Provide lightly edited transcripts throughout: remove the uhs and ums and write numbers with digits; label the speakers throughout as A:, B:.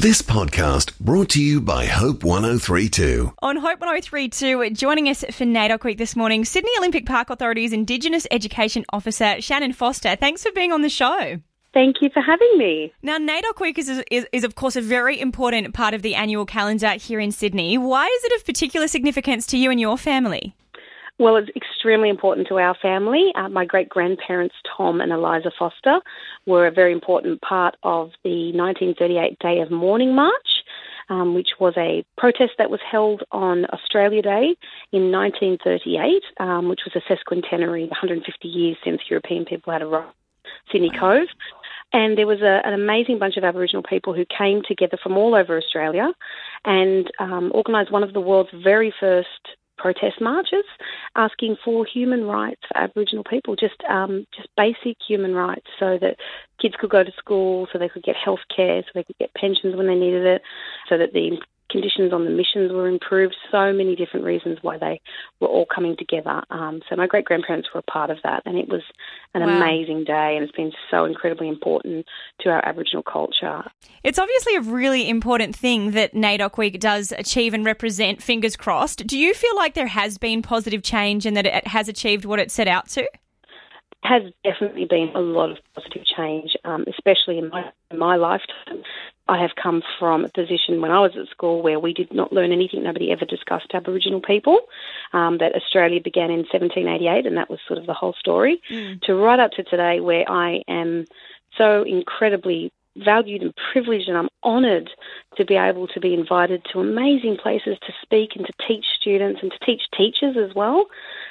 A: This podcast brought to you by Hope 1032.
B: On Hope 1032, joining us for NAIDOC Week this morning, Sydney Olympic Park Authority's Indigenous Education Officer, Shannon Foster. Thanks for being on the show.
C: Thank you for having me.
B: Now, NAIDOC Week is of course, a very important part of the annual calendar here in Sydney. Why is it of particular significance to you and your family?
C: Well, it's extremely important to our family. My great-grandparents, Tom and Eliza Foster, were a very important part of the 1938 Day of Mourning March, which was a protest that was held on Australia Day in 1938, which was a sesquicentenary, 150 years since European people had arrived at Sydney Cove. And there was an amazing bunch of Aboriginal people who came together from all over Australia and organised one of the world's very first protest marches, asking for human rights for Aboriginal people, just basic human rights, so that kids could go to school, so they could get health care, so they could get pensions when they needed it, so that the conditions on the missions were improved. So many different reasons why they were all coming together. So my great-grandparents were a part of that, and it was an amazing day, and it's been so incredibly important to our Aboriginal culture.
B: It's obviously a really important thing that NAIDOC Week does achieve and represent, fingers crossed. Do you feel like there has been positive change and that it has achieved what it set out to?
C: Has definitely been a lot of positive change, especially in my lifetime. I have come from a position when I was at school where we did not learn anything. Nobody ever discussed Aboriginal people, that Australia began in 1788, and that was sort of the whole story, to right up to today where I am so incredibly valued and privileged, and I'm honoured to be able to be invited to amazing places to speak and to teach students and to teach teachers as well,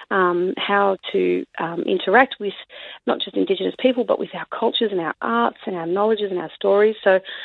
C: how to interact with not just Indigenous people but with our cultures and our arts and our knowledges and our stories.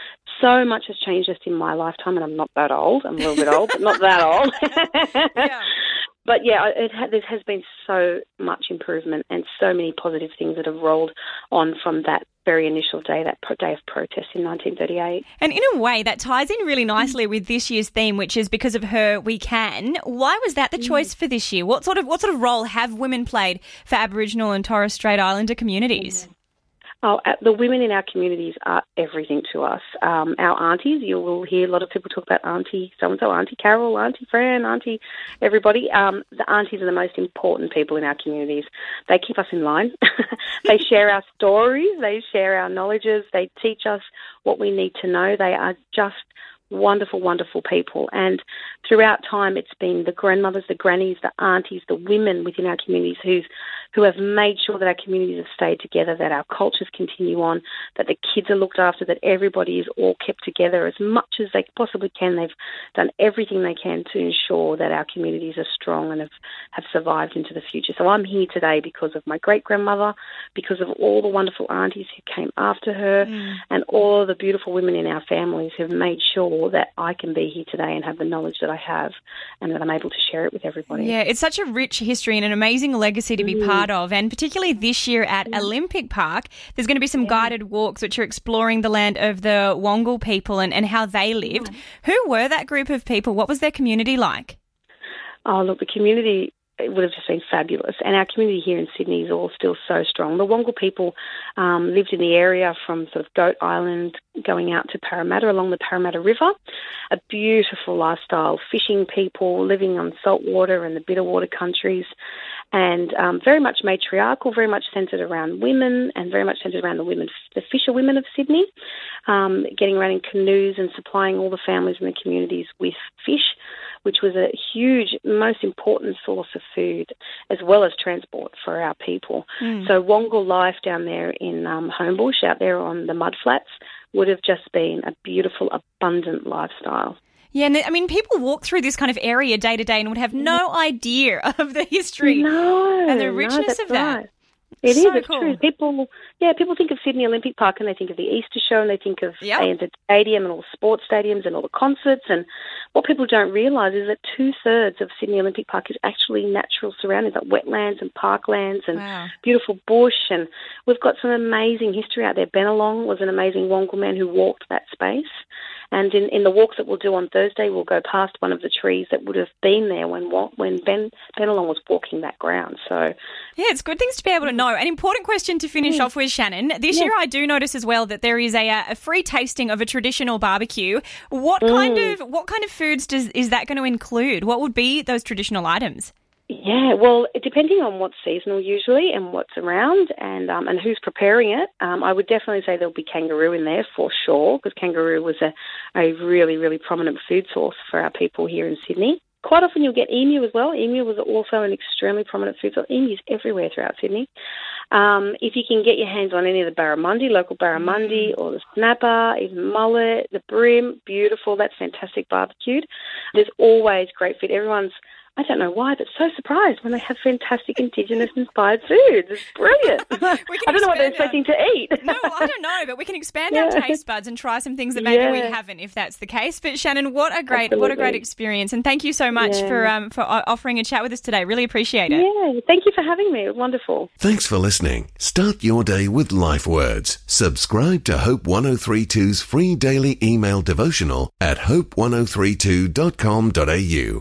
C: So much has changed just in my lifetime, and I'm not that old. I'm a little bit old, but not that old.
B: Yeah.
C: But yeah, there has been so much improvement and so many positive things that have rolled on from that very initial day, that day of protest in 1938.
B: And in a way, that ties in really nicely with this year's theme, which is Because of Her, We Can. Why was that the choice for this year? What sort of role have women played for Aboriginal and Torres Strait Islander communities?
C: Oh, the women in our communities are everything to us. Our aunties, you will hear a lot of people talk about Auntie so-and-so, Auntie Carol, Auntie Fran, Auntie everybody. The aunties are the most important people in our communities. They keep us in line. They share our stories. They share our knowledges. They teach us what we need to know. They are just wonderful, wonderful people. And throughout time, it's been the grandmothers, the grannies, the aunties, the women within our communities who have made sure that our communities have stayed together, that our cultures continue on, that the kids are looked after, that everybody is all kept together as much as they possibly can. They've done everything they can to ensure that our communities are strong and have survived into the future. So I'm here today because of my great-grandmother, because of all the wonderful aunties who came after her, and all the beautiful women in our families who have made sure that I can be here today and have the knowledge that I have, and that I'm able to share it with everybody.
B: Yeah, it's such a rich history and an amazing legacy to be part of, and particularly this year at Olympic Park, there's going to be some guided walks which are exploring the land of the Wangal people and how they lived. Who were that group of people? What was their community like? Oh, look, the community, it would have just been fabulous. And our community here in Sydney is all still so strong. The Wangal people lived in the area from sort of Goat Island going out to Parramatta along the Parramatta River. A beautiful lifestyle, fishing people, living on salt water and the bitter water countries, and very much matriarchal, very much centred around women and very much centred around the fisherwomen of Sydney, getting around in canoes and supplying all the families in the communities with fish, which was a huge, most important source of food, as well as transport for our people. So Wangal life down there in Homebush, out there on the mudflats, would have just been a beautiful, abundant lifestyle. Yeah, and I mean, people walk through this kind of area day to day and would have no idea of the history and the richness of that.
C: Right. It's
B: cool.
C: true. People think of Sydney Olympic Park and they think of the Easter show and they think of ANZ Stadium and all the sports stadiums and all the concerts. And what people don't realise is that 2/3 of Sydney Olympic Park is actually natural surroundings, like wetlands and parklands and beautiful bush. And we've got some amazing history out there. Bennelong was an amazing Wangal man who walked that space. And in the walks that we'll do on Thursday, we'll go past one of the trees that would have been there when Bennelong was walking that ground. So,
B: yeah, it's good things to be able to know. An important question to finish off with, Shannon, this year I do notice as well that there is a free tasting of a traditional barbecue. What kind of foods is that going to include? What would be those traditional items?
C: Yeah, well, depending on what's seasonal usually and what's around and who's preparing it, I would definitely say there'll be kangaroo in there for sure, because kangaroo was a really, really prominent food source for our people here in Sydney. Quite often you'll get emu as well. Emu was also an extremely prominent food source. Emu's everywhere throughout Sydney. If you can get your hands on any of the barramundi, local barramundi or the snapper, even mullet, the brim, beautiful, that's fantastic barbecued. There's always great food. Everyone's, I don't know why, but so surprised when they have fantastic Indigenous-inspired foods. It's brilliant. I don't know what they're expecting to eat.
B: No, I don't know, but we can expand our taste buds and try some things that maybe we haven't, if that's the case. But Shannon, what a great experience, and thank you so much for offering a chat with us today. Really appreciate it.
C: Yeah, thank you for having me. It was wonderful.
A: Thanks for listening. Start your day with Life Words. Subscribe to Hope 1032's free daily email devotional at hope1032.com.au.